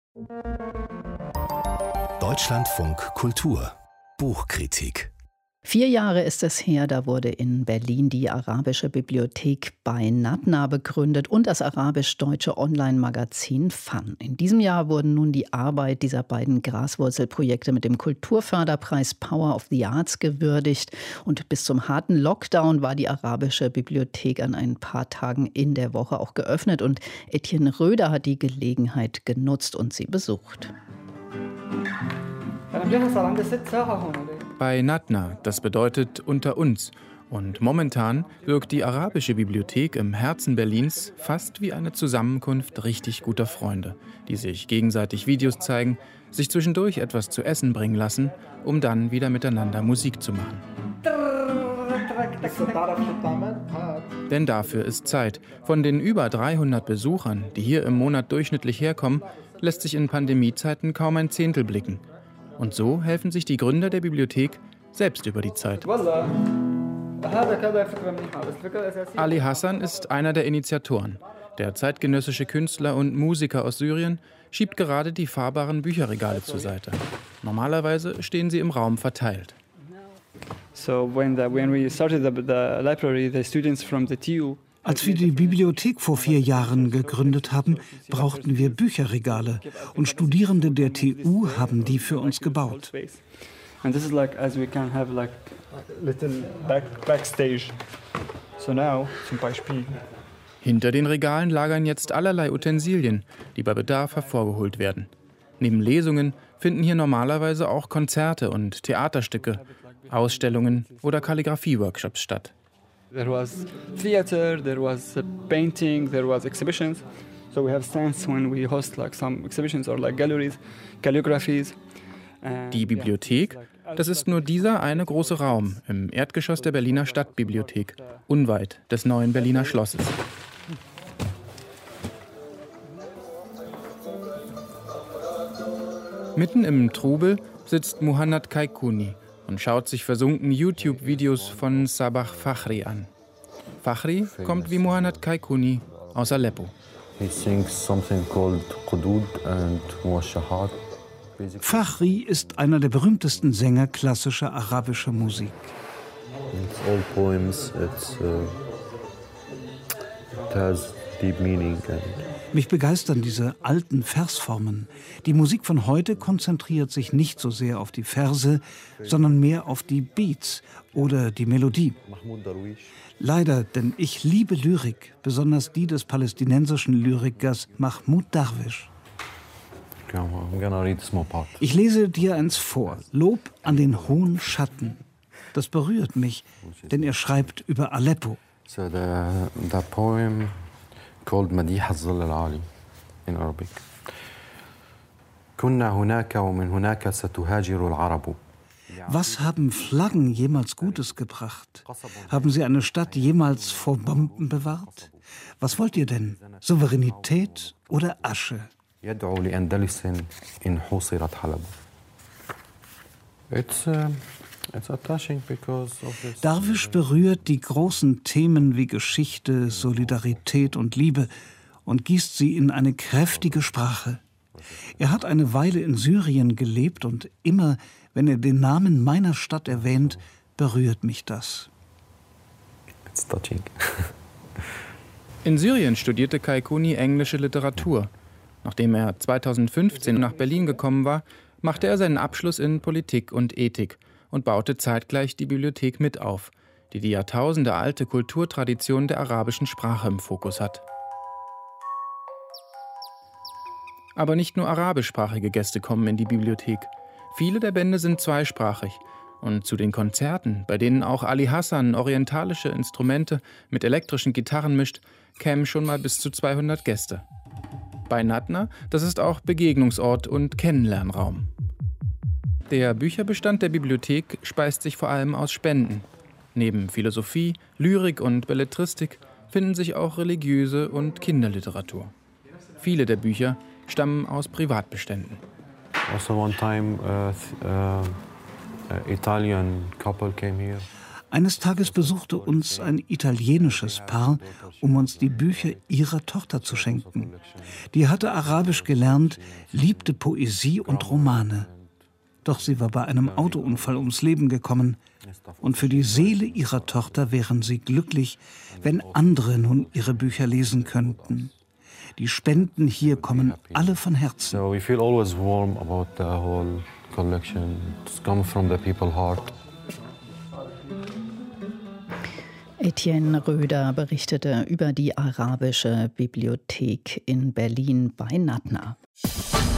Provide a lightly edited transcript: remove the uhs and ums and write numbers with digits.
Deutschlandfunk Kultur Buchkritik. 4 Jahre ist es her, da wurde in Berlin die Arabische Bibliothek bei Natna begründet und das arabisch-deutsche Online-Magazin FAN. In diesem Jahr wurden nun die Arbeit dieser beiden Graswurzelprojekte mit dem Kulturförderpreis Power of the Arts gewürdigt. Und bis zum harten Lockdown war die Arabische Bibliothek an ein paar Tagen in der Woche auch geöffnet. Und Etienne Röder hat die Gelegenheit genutzt und sie besucht. Bei Natna, das bedeutet unter uns. Und momentan wirkt die Arabische Bibliothek im Herzen Berlins fast wie eine Zusammenkunft richtig guter Freunde, die sich gegenseitig Videos zeigen, sich zwischendurch etwas zu essen bringen lassen, um dann wieder miteinander Musik zu machen. Denn dafür ist Zeit. Von den über 300 Besuchern, die hier im Monat durchschnittlich herkommen, lässt sich in Pandemiezeiten kaum ein Zehntel blicken. Und so helfen sich die Gründer der Bibliothek selbst über die Zeit. Ali Hassan ist einer der Initiatoren. Der zeitgenössische Künstler und Musiker aus Syrien schiebt gerade die fahrbaren Bücherregale zur Seite. Normalerweise stehen sie im Raum verteilt. Als wir die Bibliothek vor 4 Jahren gegründet haben, brauchten wir Bücherregale und Studierende der TU haben die für uns gebaut. Hinter den Regalen lagern jetzt allerlei Utensilien, die bei Bedarf hervorgeholt werden. Neben Lesungen finden hier normalerweise auch Konzerte und Theaterstücke, Ausstellungen oder Kalligrafie-Workshops statt. There was theater, there was painting, there was exhibitions. So we have stands when we host like some exhibitions or like galleries, calligraphies. Die Bibliothek, das ist nur dieser eine große Raum im Erdgeschoss der Berliner Stadtbibliothek, unweit des neuen Berliner Schlosses. Mitten im Trubel sitzt Muhannad Kaikuni und schaut sich versunken YouTube-Videos von Sabah Fakhri an. Fakhri kommt wie Muhannad Kaikuni aus Aleppo. Fakhri ist einer der berühmtesten Sänger klassischer arabischer Musik. Mich begeistern diese alten Versformen. Die Musik von heute konzentriert sich nicht so sehr auf die Verse, sondern mehr auf die Beats oder die Melodie. Leider, denn ich liebe Lyrik, besonders die des palästinensischen Lyrikers Mahmoud Darwish. Ich lese dir eins vor, Lob an den hohen Schatten. Das berührt mich, denn er schreibt über Aleppo. So the poem called مديح الظل العالي in Arabic. كنا هناك ومن هناك ستهاجر العرب. Was haben Flaggen jemals Gutes gebracht? Haben sie eine Stadt jemals vor Bomben bewahrt? Was wollt ihr denn? Souveränität oder Asche? يدعو لأندلس إن حوصرت حلب. Darwish berührt die großen Themen wie Geschichte, Solidarität und Liebe und gießt sie in eine kräftige Sprache. Er hat eine Weile in Syrien gelebt und immer, wenn er den Namen meiner Stadt erwähnt, berührt mich das. It's touching. In Syrien studierte Kaikuni englische Literatur. Nachdem er 2015 nach Berlin gekommen war, machte er seinen Abschluss in Politik und Ethik und baute zeitgleich die Bibliothek mit auf, die jahrtausendealte Kulturtradition der arabischen Sprache im Fokus hat. Aber nicht nur arabischsprachige Gäste kommen in die Bibliothek. Viele der Bände sind zweisprachig. Und zu den Konzerten, bei denen auch Ali Hassan orientalische Instrumente mit elektrischen Gitarren mischt, kämen schon mal bis zu 200 Gäste. Bei Natna, das ist auch Begegnungsort und Kennenlernraum. Der Bücherbestand der Bibliothek speist sich vor allem aus Spenden. Neben Philosophie, Lyrik und Belletristik finden sich auch religiöse und Kinderliteratur. Viele der Bücher stammen aus Privatbeständen. Also one time, Italian couple came here. Eines Tages besuchte uns ein italienisches Paar, um uns die Bücher ihrer Tochter zu schenken. Die hatte Arabisch gelernt, liebte Poesie und Romane. Doch sie war bei einem Autounfall ums Leben gekommen. Und für die Seele ihrer Tochter wären sie glücklich, wenn andere nun ihre Bücher lesen könnten. Die Spenden hier kommen alle von Herzen. So we feel always warm about the whole collection. It's come from the people's heart. Etienne Röder berichtete über die arabische Bibliothek in Berlin bei Natna.